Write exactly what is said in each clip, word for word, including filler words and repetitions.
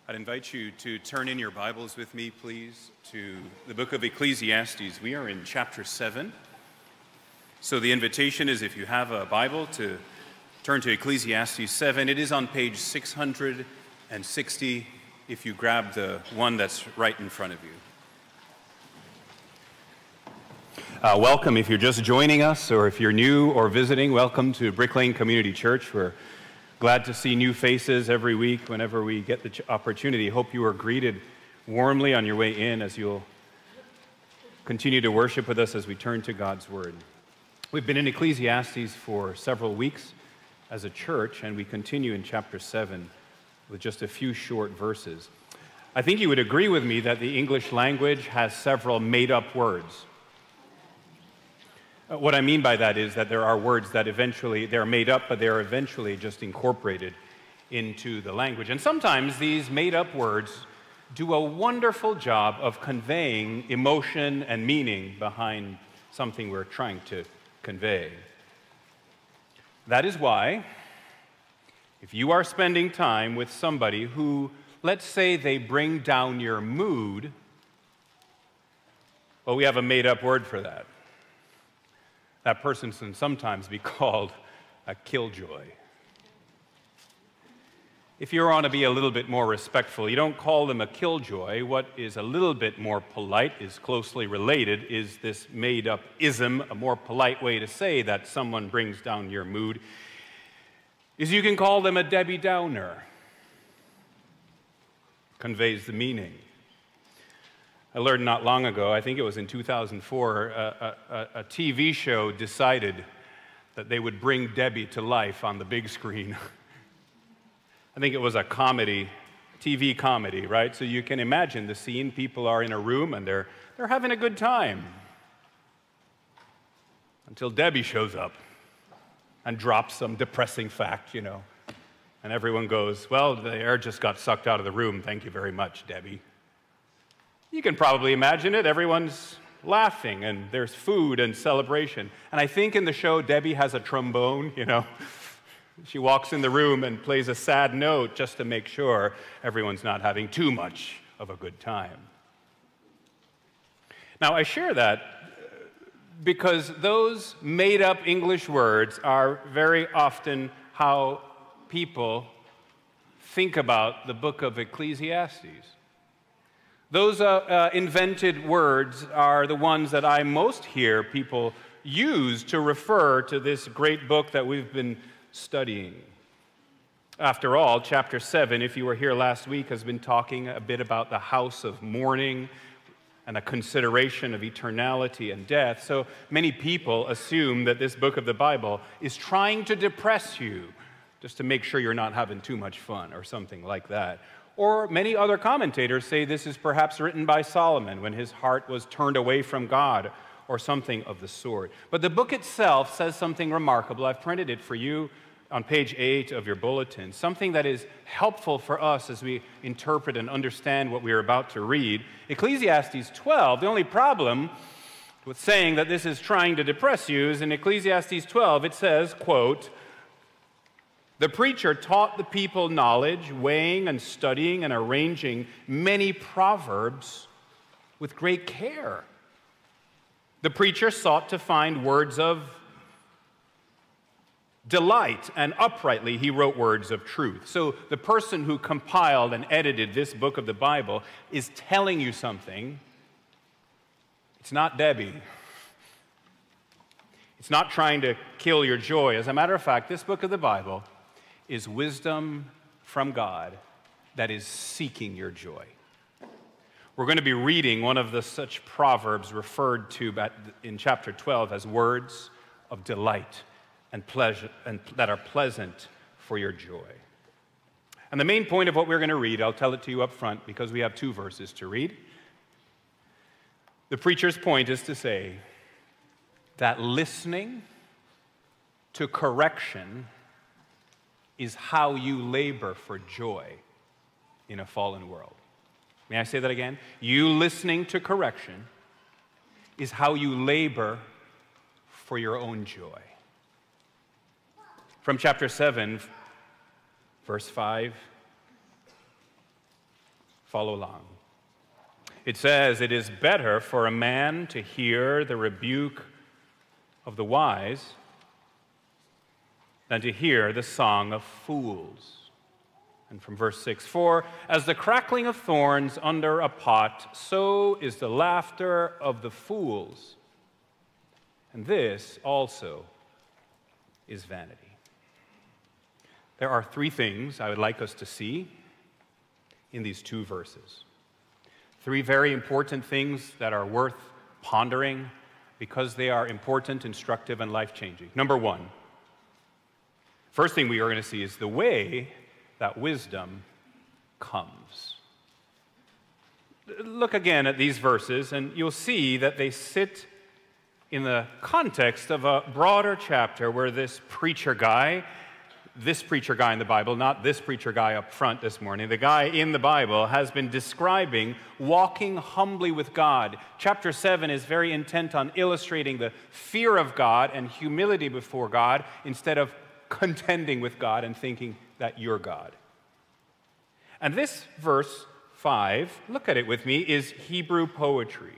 I'd invite you to turn in your Bibles with me, please, to the book of Ecclesiastes. We are in chapter seven. So the invitation is, if you have a Bible, to turn to Ecclesiastes seven. It is on page six hundred sixty if you grab the one that's right in front of you. Uh, welcome if you're just joining us, or if you're new or visiting, welcome to Brick Lane Community Church. We're glad to see new faces every week whenever we get the opportunity. Hope you are greeted warmly on your way in as you'll continue to worship with us as we turn to God's Word. We've been in Ecclesiastes for several weeks as a church, and we continue in chapter seven with just a few short verses. I think you would agree with me that the English language has several made-up words. What I mean by that is that there are words that eventually, they're made up, but they're eventually just incorporated into the language. And sometimes these made-up words do a wonderful job of conveying emotion and meaning behind something we're trying to convey. That is why, if you are spending time with somebody who, let's say they bring down your mood, well, we have a made-up word for that. That person can sometimes be called a killjoy. If you want to be a little bit more respectful, you don't call them a killjoy. What is a little bit more polite, is closely related, is this made-up ism. A more polite way to say that someone brings down your mood is you can call them a Debbie Downer. Conveys the meaning. I learned not long ago, I think it was in two thousand four, a, a, a T V show decided that they would bring Debbie to life on the big screen. I think it was a comedy, T V comedy, right? So you can imagine the scene. People are in a room and they're, they're having a good time until Debbie shows up and drops some depressing fact, you know. And everyone goes, well, the air just got sucked out of the room. Thank you very much, Debbie. You can probably imagine it. Everyone's laughing, and there's food and celebration. And I think in the show, Debbie has a trombone, you know. She walks in the room and plays a sad note just to make sure everyone's not having too much of a good time. Now, I share that because those made-up English words are very often how people think about the book of Ecclesiastes. Those uh, uh, invented words are the ones that I most hear people use to refer to this great book that we've been studying. After all, chapter seven, if you were here last week, has been talking a bit about the house of mourning and a consideration of eternality and death. So many people assume that this book of the Bible is trying to depress you, just to make sure you're not having too much fun or something like that. Or many other commentators say this is perhaps written by Solomon when his heart was turned away from God, or something of the sort. But the book itself says something remarkable. I've printed it for you on page eight of your bulletin, something that is helpful for us as we interpret and understand what we are about to read. Ecclesiastes twelve, the only problem with saying that this is trying to depress you is in Ecclesiastes twelve, it says, quote, "The preacher taught the people knowledge, weighing and studying and arranging many proverbs with great care. The preacher sought to find words of delight, and uprightly he wrote words of truth." So the person who compiled and edited this book of the Bible is telling you something. It's not Debbie. It's not trying to kill your joy. As a matter of fact, this book of the Bible is wisdom from God that is seeking your joy. We're going to be reading one of the such proverbs referred to in chapter twelve as words of delight and pleasure, and that are pleasant for your joy. And the main point of what we're going to read, I'll tell it to you up front because we have two verses to read. The preacher's point is to say that listening to correction is how you labor for joy in a fallen world. May I say that again? You listening to correction is how you labor for your own joy. From chapter seven, verse five, follow along. It says, "It is better for a man to hear the rebuke of the wise than to hear the song of fools." And from verse six, "For as the crackling of thorns under a pot, so is the laughter of the fools. And this also is vanity." There are three things I would like us to see in these two verses. Three very important things that are worth pondering because they are important, instructive, and life-changing. Number one, first thing we are going to see is the way that wisdom comes. Look again at these verses, and you'll see that they sit in the context of a broader chapter where this preacher guy, this preacher guy in the Bible, not this preacher guy up front this morning, the guy in the Bible has been describing walking humbly with God. Chapter seven is very intent on illustrating the fear of God and humility before God instead of contending with God and thinking that you're God. And this verse five, look at it with me, is Hebrew poetry.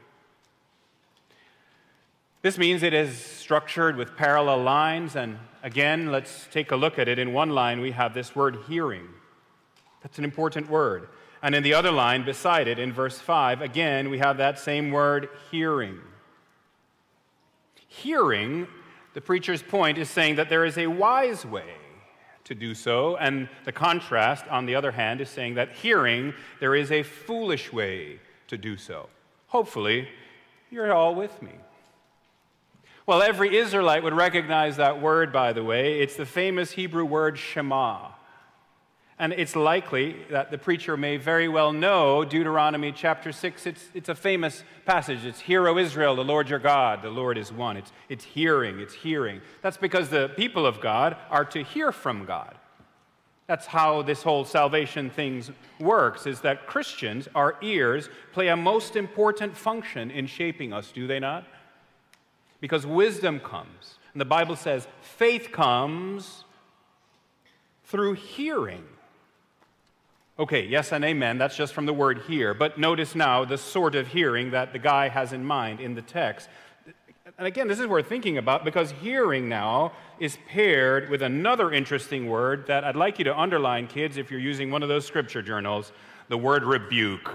This means it is structured with parallel lines, and again, let's take a look at it. In one line, we have this word hearing. That's an important word. And in the other line beside it, in verse five, again, we have that same word, hearing. Hearing, the preacher's point, is saying that there is a wise way to do so, and the contrast, on the other hand, is saying that hearing, there is a foolish way to do so. Hopefully, you're all with me. Well, every Israelite would recognize that word, by the way. It's the famous Hebrew word Shema. And it's likely that the preacher may very well know Deuteronomy chapter six. It's, it's a famous passage. It's, "Hear, O Israel, the Lord your God, the Lord is one." It's, it's hearing, it's hearing. That's because the people of God are to hear from God. That's how this whole salvation thing works, is that Christians, our ears, play a most important function in shaping us, do they not? Because wisdom comes. And the Bible says faith comes through hearing. Okay, yes and amen. That's just from the word hear. But notice now the sort of hearing that the guy has in mind in the text. And again, this is worth thinking about because hearing now is paired with another interesting word that I'd like you to underline, kids, if you're using one of those scripture journals, the word rebuke.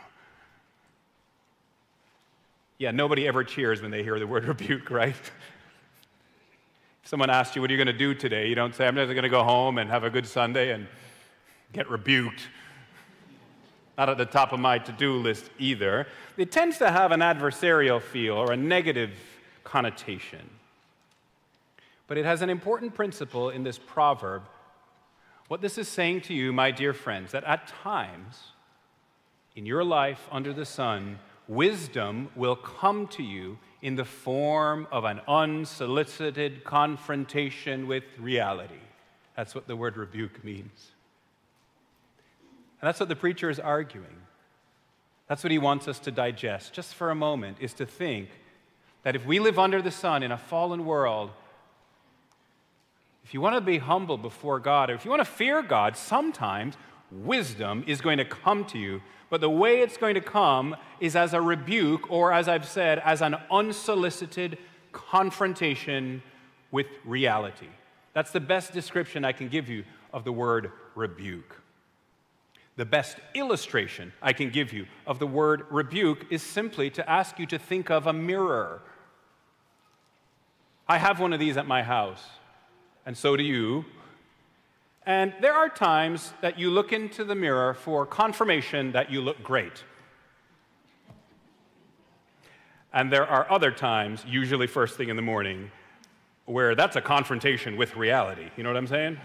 Yeah, nobody ever cheers when they hear the word rebuke, right? If someone asks you, "What are you going to do today?" you don't say, "I'm just going to go home and have a good Sunday and get rebuked." Not at the top of my to-do list either. It tends to have an adversarial feel or a negative connotation. But it has an important principle in this proverb. What this is saying to you, my dear friends, that at times in your life under the sun, wisdom will come to you in the form of an unsolicited confrontation with reality. That's what the word rebuke means. And that's what the preacher is arguing. That's what he wants us to digest just for a moment, is to think that if we live under the sun in a fallen world, if you want to be humble before God, or if you want to fear God, sometimes wisdom is going to come to you. But the way it's going to come is as a rebuke, or as I've said, as an unsolicited confrontation with reality. That's the best description I can give you of the word rebuke. The best illustration I can give you of the word rebuke is simply to ask you to think of a mirror. I have one of these at my house, and so do you. And there are times that you look into the mirror for confirmation that you look great. And there are other times, usually first thing in the morning, where that's a confrontation with reality. You know what I'm saying?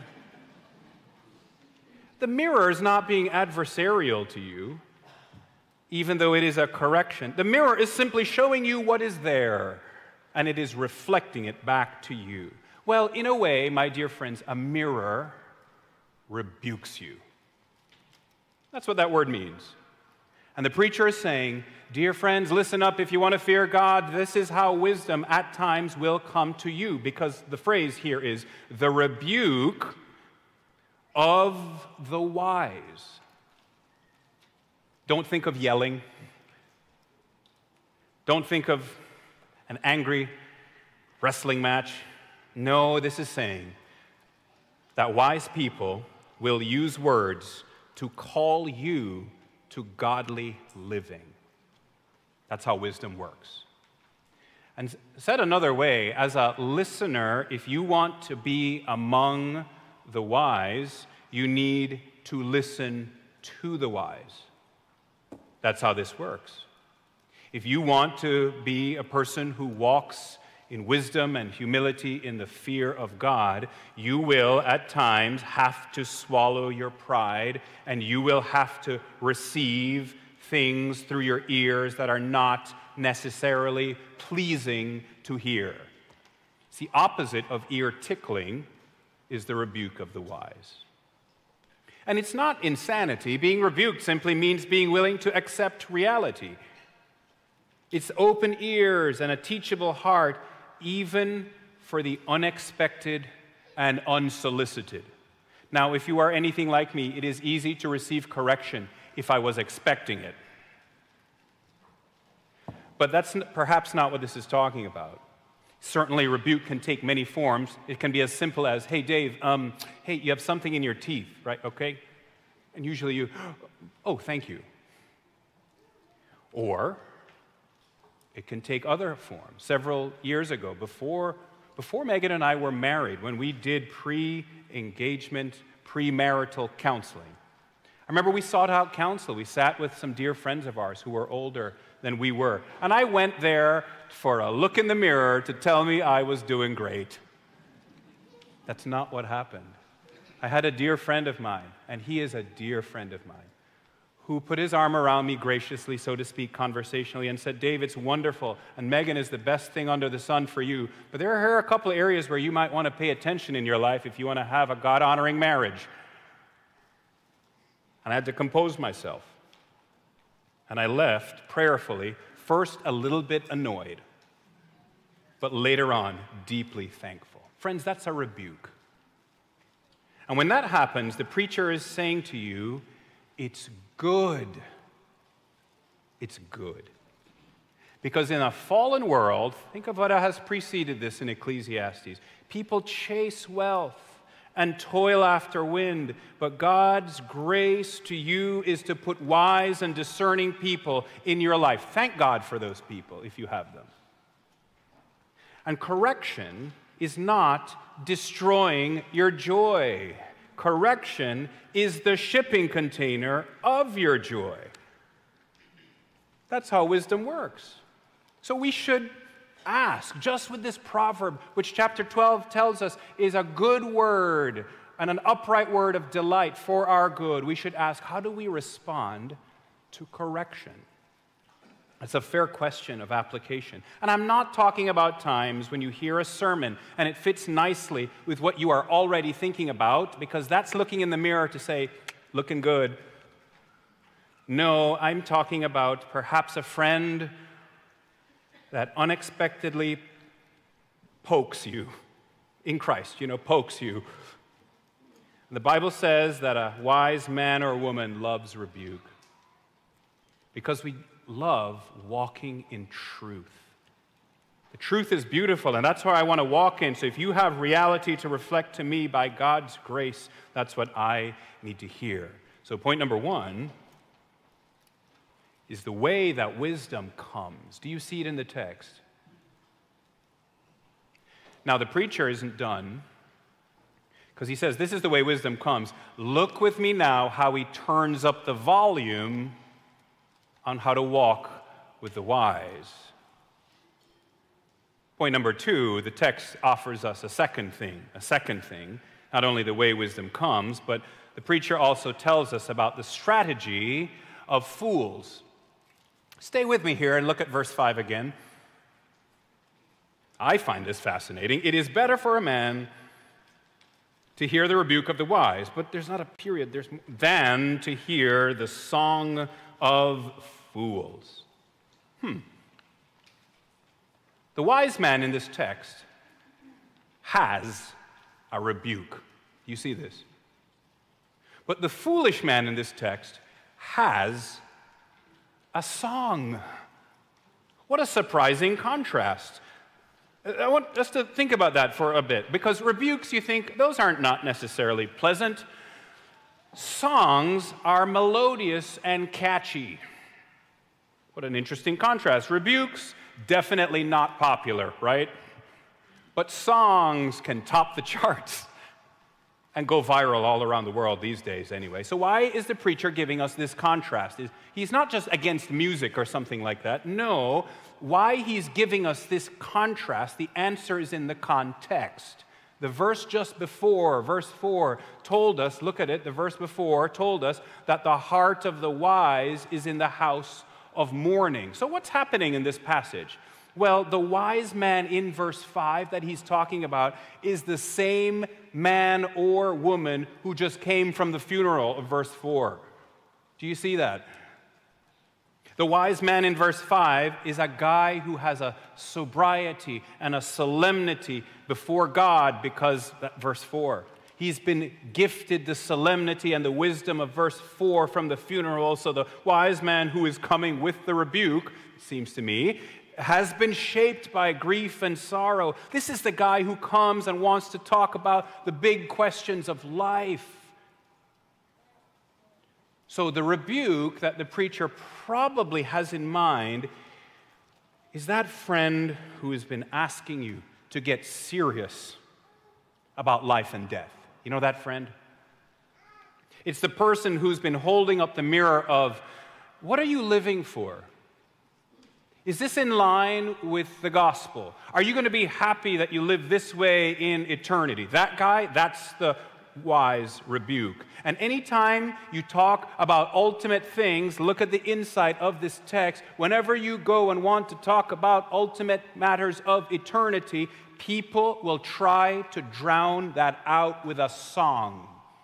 The mirror is not being adversarial to you, even though it is a correction. The mirror is simply showing you what is there, and it is reflecting it back to you. Well, in a way, my dear friends, a mirror rebukes you. That's what that word means. And the preacher is saying, dear friends, listen up. If you want to fear God, this is how wisdom at times will come to you, because the phrase here is the rebuke of the wise. Don't think of yelling. Don't think of an angry wrestling match. No, this is saying that wise people will use words to call you to godly living. That's how wisdom works. And said another way, as a listener, if you want to be among the wise, you need to listen to the wise. That's how this works. If you want to be a person who walks in wisdom and humility in the fear of God, you will at times have to swallow your pride, and you will have to receive things through your ears that are not necessarily pleasing to hear. It's the opposite of ear tickling is the rebuke of the wise. And it's not insanity. Being rebuked simply means being willing to accept reality. It's open ears and a teachable heart, even for the unexpected and unsolicited. Now, if you are anything like me, it is easy to receive correction if I was expecting it. But that's perhaps not what this is talking about. Certainly, rebuke can take many forms. It can be as simple as, hey, Dave, um, hey, you have something in your teeth, right? Okay? And usually you, oh, thank you. Or it can take other forms. Several years ago, before, before Megan and I were married, when we did pre-engagement, premarital counseling, I remember we sought out counsel. We sat with some dear friends of ours who were older than we were. And I went there for a look in the mirror to tell me I was doing great. That's not what happened. I had a dear friend of mine, and he is a dear friend of mine, who put his arm around me graciously, so to speak, conversationally, and said, Dave, it's wonderful, and Megan is the best thing under the sun for you, but there are a couple of areas where you might want to pay attention in your life if you want to have a God-honoring marriage. And I had to compose myself. And I left prayerfully, first a little bit annoyed, but later on deeply thankful. Friends, that's a rebuke. And when that happens, the preacher is saying to you, it's good. It's good. Because in a fallen world, think of what has preceded this in Ecclesiastes. People chase wealth and toil after wind, but God's grace to you is to put wise and discerning people in your life. Thank God for those people if you have them. And correction is not destroying your joy. Correction is the shipping container of your joy. That's how wisdom works. So we should ask, just with this proverb, which chapter twelve tells us is a good word and an upright word of delight for our good, we should ask, how do we respond to correction? It's a fair question of application. And I'm not talking about times when you hear a sermon and it fits nicely with what you are already thinking about, because that's looking in the mirror to say, looking good. No, I'm talking about perhaps a friend that unexpectedly pokes you in Christ, you know, pokes you. And the Bible says that a wise man or woman loves rebuke because we love walking in truth. The truth is beautiful, and that's where I want to walk in. So if you have reality to reflect to me by God's grace, that's what I need to hear. So point number one is the way that wisdom comes. Do you see it in the text? Now, the preacher isn't done, because he says, this is the way wisdom comes. Look with me now how he turns up the volume on how to walk with the wise. Point number two, the text offers us a second thing, a second thing, not only the way wisdom comes, but the preacher also tells us about the strategy of fools. Stay with me here and look at verse five again. I find this fascinating. It is better for a man to hear the rebuke of the wise, but there's not a period, there's than to hear the song of fools. Hmm. The wise man in this text has a rebuke. You see this? But the foolish man in this text has a song. What a surprising contrast. I want us to think about that for a bit, because rebukes, you think, those aren't not necessarily pleasant. Songs are melodious and catchy. What an interesting contrast. Rebukes, definitely not popular, right? But songs can top the charts and go viral all around the world these days anyway. So why is the preacher giving us this contrast? He's not just against music or something like that. No, why he's giving us this contrast, the answer is in the context. The verse just before, verse four, told us, look at it, the verse before told us that the heart of the wise is in the house of mourning. So what's happening in this passage? Well, the wise man in verse five that he's talking about is the same man or woman who just came from the funeral of verse four. Do you see that? The wise man in verse five is a guy who has a sobriety and a solemnity before God because that verse four. He's been gifted the solemnity and the wisdom of verse four from the funeral. So the wise man who is coming with the rebuke, it seems to me, has been shaped by grief and sorrow. This is the guy who comes and wants to talk about the big questions of life. So the rebuke that the preacher probably has in mind is that friend who has been asking you to get serious about life and death. You know that friend? It's the person who's been holding up the mirror of, what are you living for? Is this in line with the gospel? Are you going to be happy that you live this way in eternity? That guy, that's the wise rebuke. And anytime you talk about ultimate things, look at the insight of this text. Whenever you go and want to talk about ultimate matters of eternity, people will try to drown that out with a song.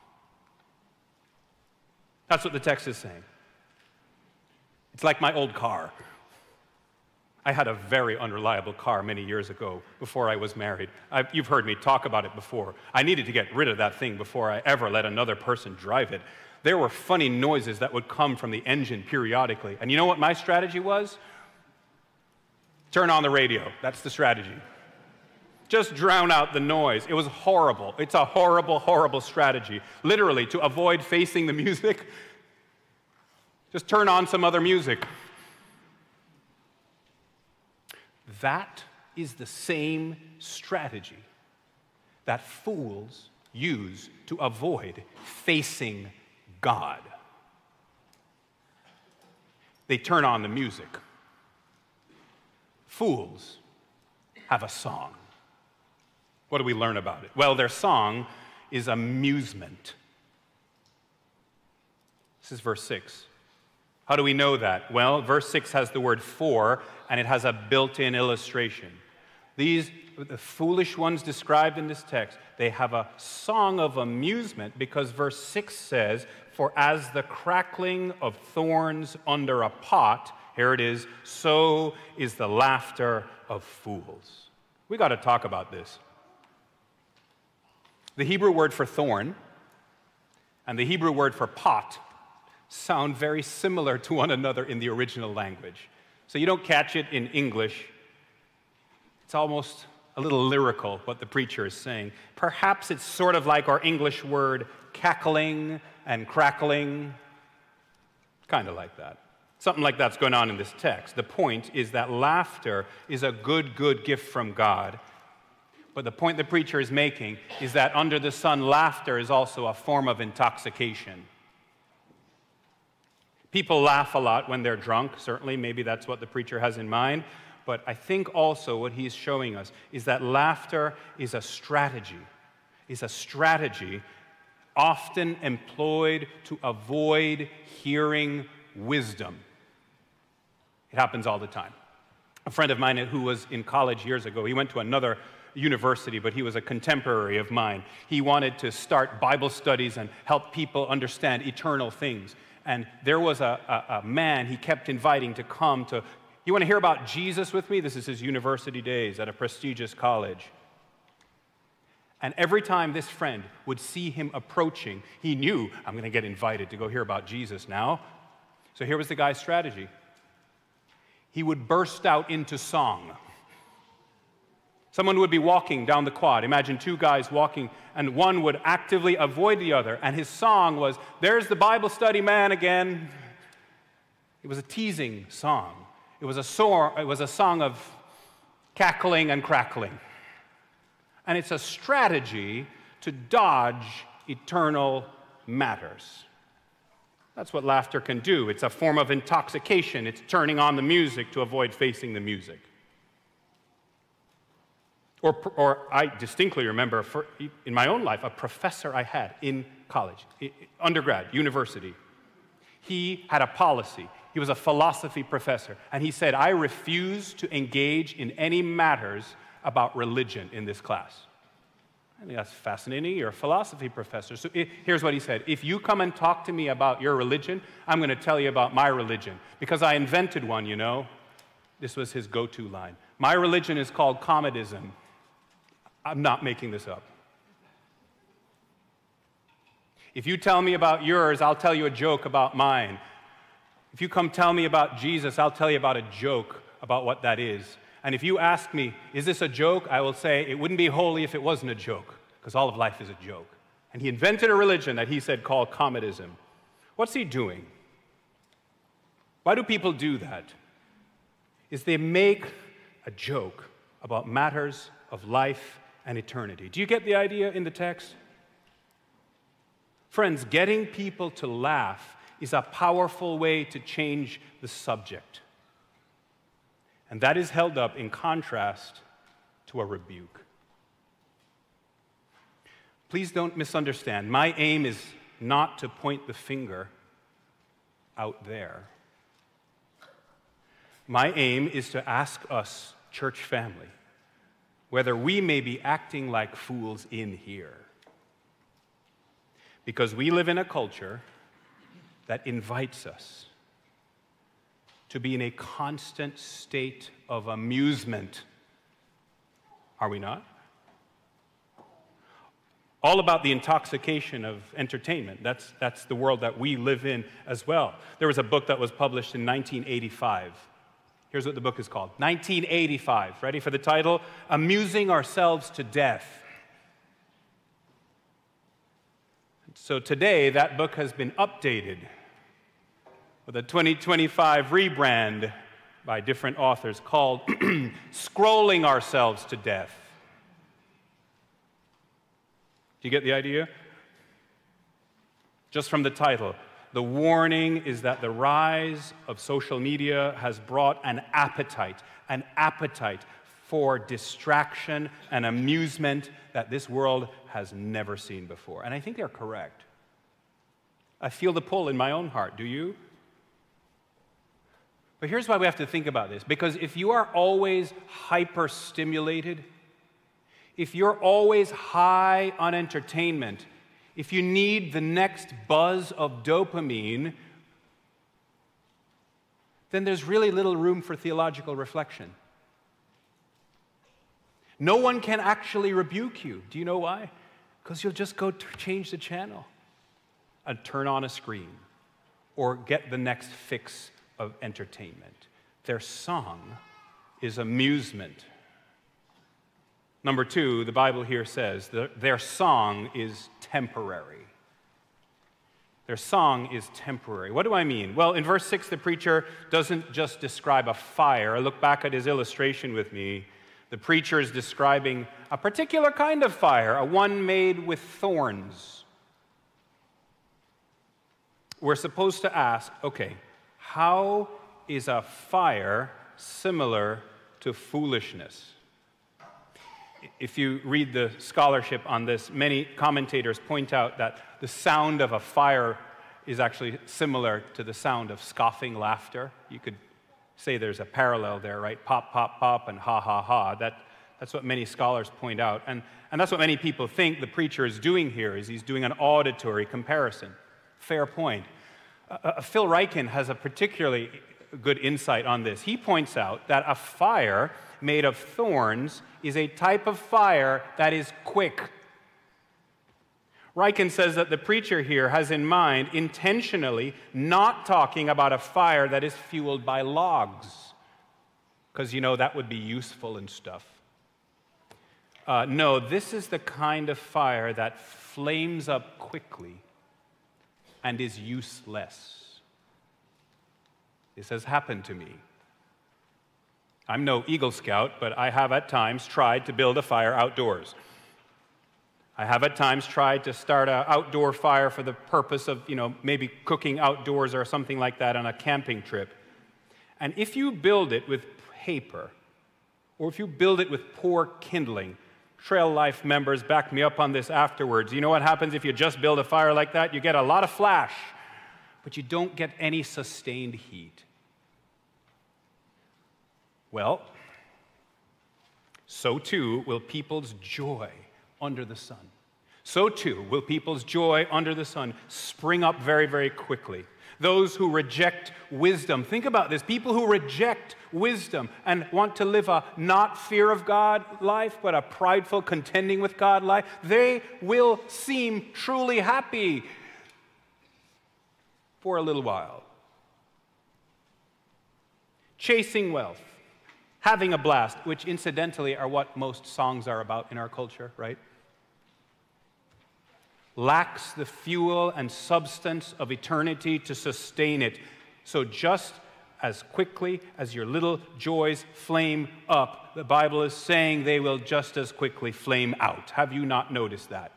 That's what the text is saying. It's like my old car. I had a very unreliable car many years ago before I was married. I, you've heard me talk about it before. I needed to get rid of that thing before I ever let another person drive it. There were funny noises that would come from the engine periodically. And you know what my strategy was? Turn on the radio. That's the strategy. Just drown out the noise. It was horrible. It's a horrible, horrible strategy. Literally, to avoid facing the music, just turn on some other music. That is the same strategy that fools use to avoid facing God. They turn on the music. Fools have a song. What do we learn about it? Well, their song is amusement. This is verse six. How do we know that? Well, verse six has the word for, and it has a built-in illustration. These, the foolish ones described in this text, they have a song of amusement because verse six says, for as the crackling of thorns under a pot, here it is, so is the laughter of fools. We got to talk about this. The Hebrew word for thorn and the Hebrew word for pot sound very similar to one another in the original language. So you don't catch it in English. It's almost a little lyrical, what the preacher is saying. Perhaps it's sort of like our English word cackling and crackling, kind of like that. Something like that's going on in this text. The point is that laughter is a good, good gift from God. But the point the preacher is making is that under the sun, laughter is also a form of intoxication. People laugh a lot when they're drunk. Certainly, maybe that's what the preacher has in mind. But I think also what he's showing us is that laughter is a strategy, is a strategy often employed to avoid hearing wisdom. It happens all the time. A friend of mine who was in college years ago, he went to another university, but he was a contemporary of mine. He wanted to start Bible studies and help people understand eternal things. And there was a, a, a man he kept inviting to come to, you want to hear about Jesus with me? This is his university days at a prestigious college. And every time this friend would see him approaching, he knew, I'm going to get invited to go hear about Jesus now. So here was the guy's strategy. he would burst out into song. Someone would be walking down the quad. Imagine two guys walking, and one would actively avoid the other, and his song was, "There's the Bible study man again." It was a teasing song. It was a, sor- it was a song of cackling and crackling. And it's a strategy to dodge eternal matters. That's what laughter can do. It's a form of intoxication. It's turning on the music to avoid facing the music. Or, or I distinctly remember, for, in my own life, a professor I had in college, undergrad, university. He had a policy. He was a philosophy professor. And he said, "I refuse to engage in any matters about religion in this class." I think that's fascinating. You're a philosophy professor. So it, here's what he said. "If you come and talk to me about your religion, I'm going to tell you about my religion. Because I invented one, you know." This was his go-to line. "My religion is called Commodism." I'm not making this up. "If you tell me about yours, I'll tell you a joke about mine. If you come tell me about Jesus, I'll tell you about a joke about what that is. And if you ask me, is this a joke? I will say, it wouldn't be holy if it wasn't a joke, because all of life is a joke." And he invented a religion that he said called Commodism. What's he doing? Why do people do that? Is they make a joke about matters of life and eternity. Do you get the idea in the text? Friends, getting people to laugh is a powerful way to change the subject. And that is held up in contrast to a rebuke. Please don't misunderstand. My aim is not to point the finger out there. My aim is to ask us, church family, whether we may be acting like fools in here. Because we live in a culture that invites us to be in a constant state of amusement. Are we not? All about the intoxication of entertainment. That's, that's the world that we live in as well. There was a book that was published in nineteen eighty-five. Here's what the book is called. nineteen eighty-five. Ready for the title? Amusing Ourselves to Death. So today, that book has been updated with a twenty twenty-five rebrand by different authors called Scrolling Ourselves to Death. Do you get the idea? Just from the title. The warning is that the rise of social media has brought an appetite, an appetite for distraction and amusement that this world has never seen before. And I think they're correct. I feel the pull in my own heart. Do you? But here's why we have to think about this. Because if you are always hyper-stimulated, if you're always high on entertainment, if you need the next buzz of dopamine, then there's really little room for theological reflection. No one can actually rebuke you. Do you know why? Because you'll just go to change the channel and turn on a screen or get the next fix of entertainment. Their song is amusement. Number two, the Bible here says that their song is temporary. Their song is temporary. What do I mean? Well, in verse six, the preacher doesn't just describe a fire. Look back at his illustration with me. The preacher is describing a particular kind of fire, a one made with thorns. We're supposed to ask, okay, how is a fire similar to foolishness? If you read the scholarship on this, many commentators point out that the sound of a fire is actually similar to the sound of scoffing laughter. You could say there's a parallel there, right? Pop, pop, pop, and ha, ha, ha. That, that's what many scholars point out. And, and that's what many people think the preacher is doing here, is he's doing an auditory comparison. Fair point. Uh, uh, Phil Ryken has a particularly good insight on this. He points out that a fire made of thorns is a type of fire that is quick. Ryken says that the preacher here has in mind intentionally not talking about a fire that is fueled by logs, because, you know, that would be useful and stuff. Uh, no, this is the kind of fire that flames up quickly and is useless. This has happened to me. I'm no Eagle Scout, but I have at times tried to build a fire outdoors. I have at times tried to start an outdoor fire for the purpose of, you know, maybe cooking outdoors or something like that on a camping trip. And if you build it with paper, or if you build it with poor kindling, Trail Life members back me up on this afterwards. You know what happens if you just build a fire like that? You get a lot of flash, but you don't get any sustained heat. Well, so too will people's joy under the sun. So too will people's joy under the sun spring up very, very quickly. Those who reject wisdom, think about this, people who reject wisdom and want to live a not fear of God life, but a prideful contending with God life, they will seem truly happy for a little while. Chasing wealth, having a blast, which incidentally are what most songs are about in our culture, right? Lacks the fuel and substance of eternity to sustain it. So just as quickly as your little joys flame up, the Bible is saying they will just as quickly flame out. Have you not noticed that?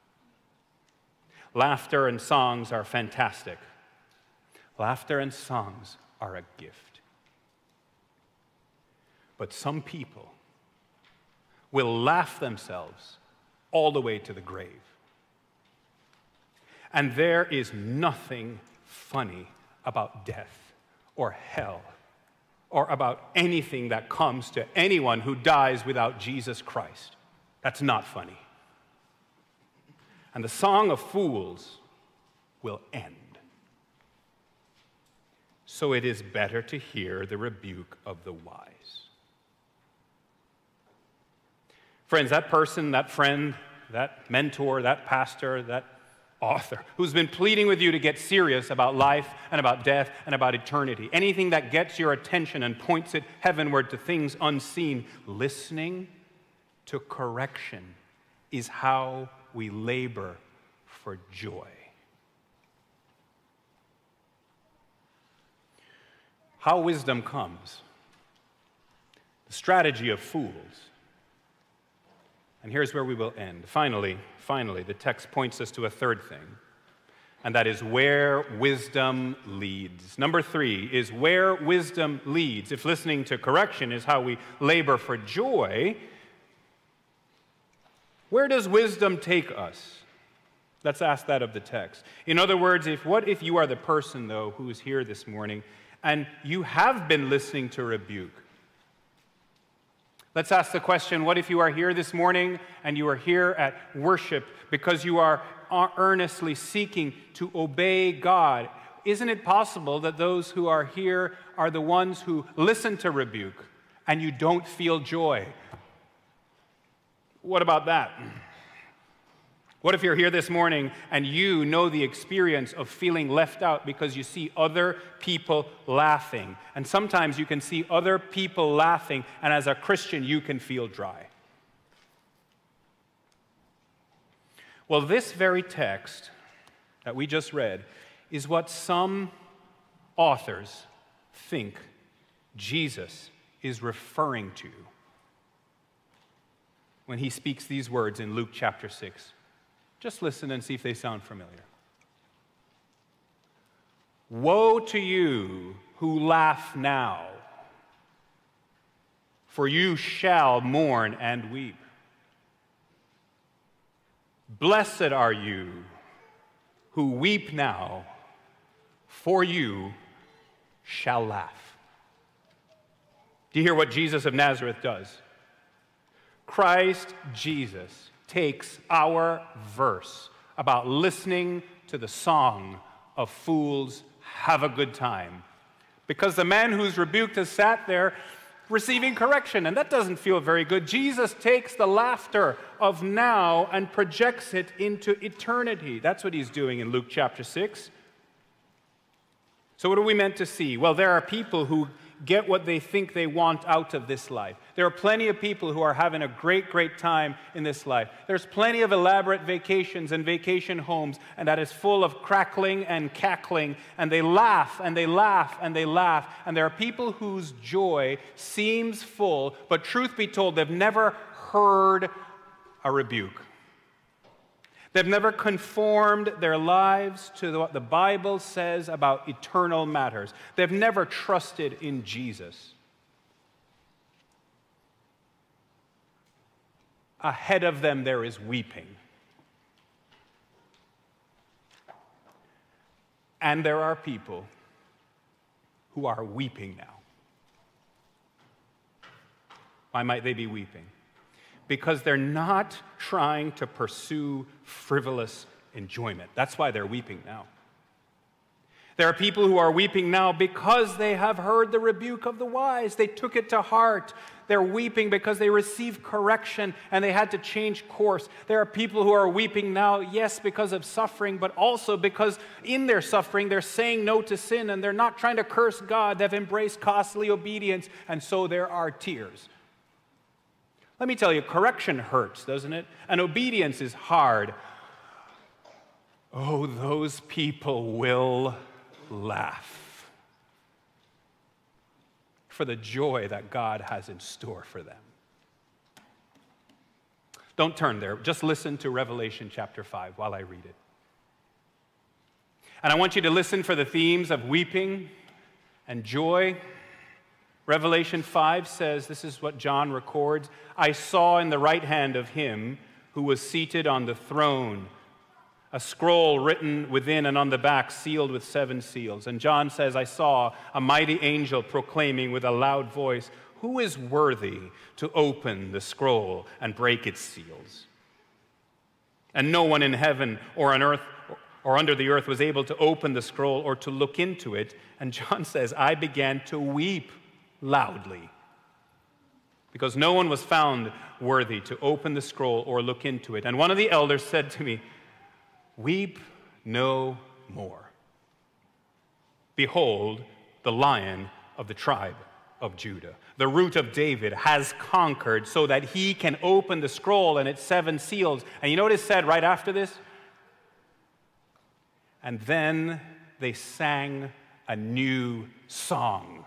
Laughter and songs are fantastic. Laughter and songs are a gift. But some people will laugh themselves all the way to the grave. And there is nothing funny about death or hell or about anything that comes to anyone who dies without Jesus Christ. That's not funny. And the song of fools will end. So it is better to hear the rebuke of the wise. Friends, that person, that friend, that mentor, that pastor, that author who's been pleading with you to get serious about life and about death and about eternity, anything that gets your attention and points it heavenward to things unseen, listening to correction is how we labor for joy. How wisdom comes. The strategy of fools. And here's where we will end. Finally, finally, the text points us to a third thing, and that is where wisdom leads. Number three is where wisdom leads. If listening to correction is how we labor for joy, where does wisdom take us? Let's ask that of the text. In other words, if what if you are the person, though, who is here this morning, and you have been listening to rebuke? Let's ask the question, what if you are here this morning and you are here at worship because you are earnestly seeking to obey God? Isn't it possible that those who are here are the ones who listen to rebuke and you don't feel joy? What about that? What if you're here this morning and you know the experience of feeling left out because you see other people laughing? And sometimes you can see other people laughing, and as a Christian, you can feel dry. Well, this very text that we just read is what some authors think Jesus is referring to when he speaks these words in Luke chapter six. Just listen and see if they sound familiar. Woe to you who laugh now, for you shall mourn and weep. Blessed are you who weep now, for you shall laugh. Do you hear what Jesus of Nazareth does? Christ Jesus takes our verse about listening to the song of fools have a good time, because the man who's rebuked has sat there receiving correction, and that doesn't feel very good. Jesus takes the laughter of now and projects it into eternity. That's what he's doing in Luke chapter six. So what are we meant to see? Well, there are people who get what they think they want out of this life. There are plenty of people who are having a great, great time in this life. There's plenty of elaborate vacations and vacation homes, and that is full of crackling and cackling, and they laugh and they laugh and they laugh. And there are people whose joy seems full, but truth be told, they've never heard a rebuke. They've never conformed their lives to what the Bible says about eternal matters. They've never trusted in Jesus. Ahead of them there is weeping. And there are people who are weeping now. Why might they be weeping? Because they're not trying to pursue frivolous enjoyment. That's why they're weeping now. There are people who are weeping now because they have heard the rebuke of the wise. They took it to heart. They're weeping because they received correction and they had to change course. There are people who are weeping now, yes, because of suffering, but also because in their suffering they're saying no to sin and they're not trying to curse God. They've embraced costly obedience, and so there are tears. Let me tell you, correction hurts, doesn't it? And obedience is hard. Oh, those people will laugh for the joy that God has in store for them. Don't turn there. Just listen to Revelation chapter five while I read it. And I want you to listen for the themes of weeping and joy. Revelation five says, this is what John records, I saw in the right hand of him who was seated on the throne a scroll written within and on the back, sealed with seven seals. And John says, I saw a mighty angel proclaiming with a loud voice, who is worthy to open the scroll and break its seals? And no one in heaven or on earth or under the earth was able to open the scroll or to look into it. And John says, I began to weep loudly, because no one was found worthy to open the scroll or look into it. And one of the elders said to me, weep no more. Behold, the Lion of the tribe of Judah, the Root of David, has conquered so that he can open the scroll and its seven seals. And you know what is said right after this? And then they sang a new song.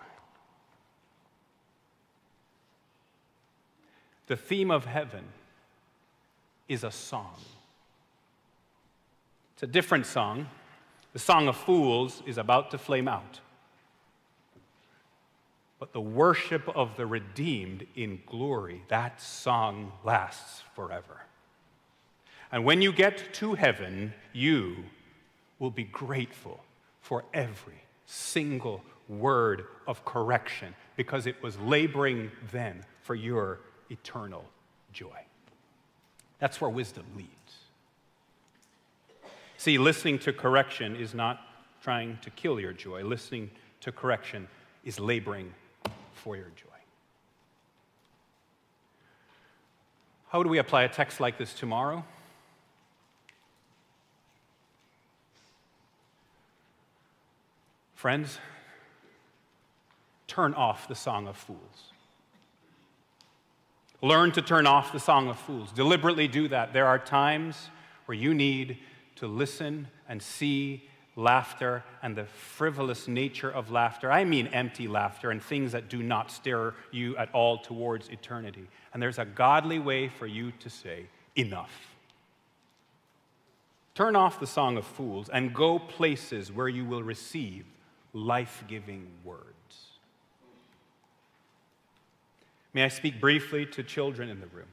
The theme of heaven is a song. It's a different song. The Song of Fools is about to flame out. But the worship of the redeemed in glory, that song lasts forever. And when you get to heaven, you will be grateful for every single word of correction, because it was laboring then for your eternal joy. That's where wisdom leads. See, listening to correction is not trying to kill your joy. Listening to correction is laboring for your joy. How do we apply a text like this tomorrow? Friends, turn off the Song of Fools. Learn to turn off the Song of Fools. Deliberately do that. There are times where you need to listen and see laughter and the frivolous nature of laughter. I mean empty laughter and things that do not steer you at all towards eternity. And there's a godly way for you to say, enough. Turn off the Song of Fools and go places where you will receive life-giving words. May I speak briefly to children in the room?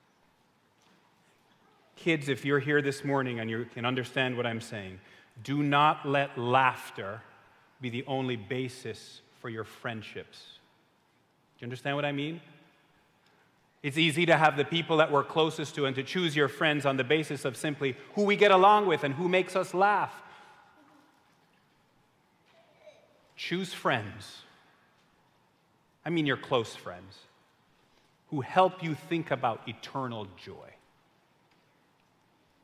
Kids, if you're here this morning and you can understand what I'm saying, do not let laughter be the only basis for your friendships. Do you understand what I mean? It's easy to have the people that we're closest to and to choose your friends on the basis of simply who we get along with and who makes us laugh. Choose friends. I mean your close friends who help you think about eternal joy.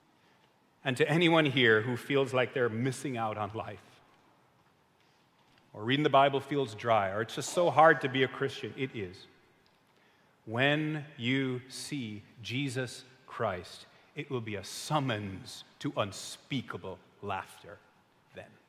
And to anyone here who feels like they're missing out on life, or reading the Bible feels dry, or it's just so hard to be a Christian, it is. When you see Jesus Christ, it will be a summons to unspeakable laughter then.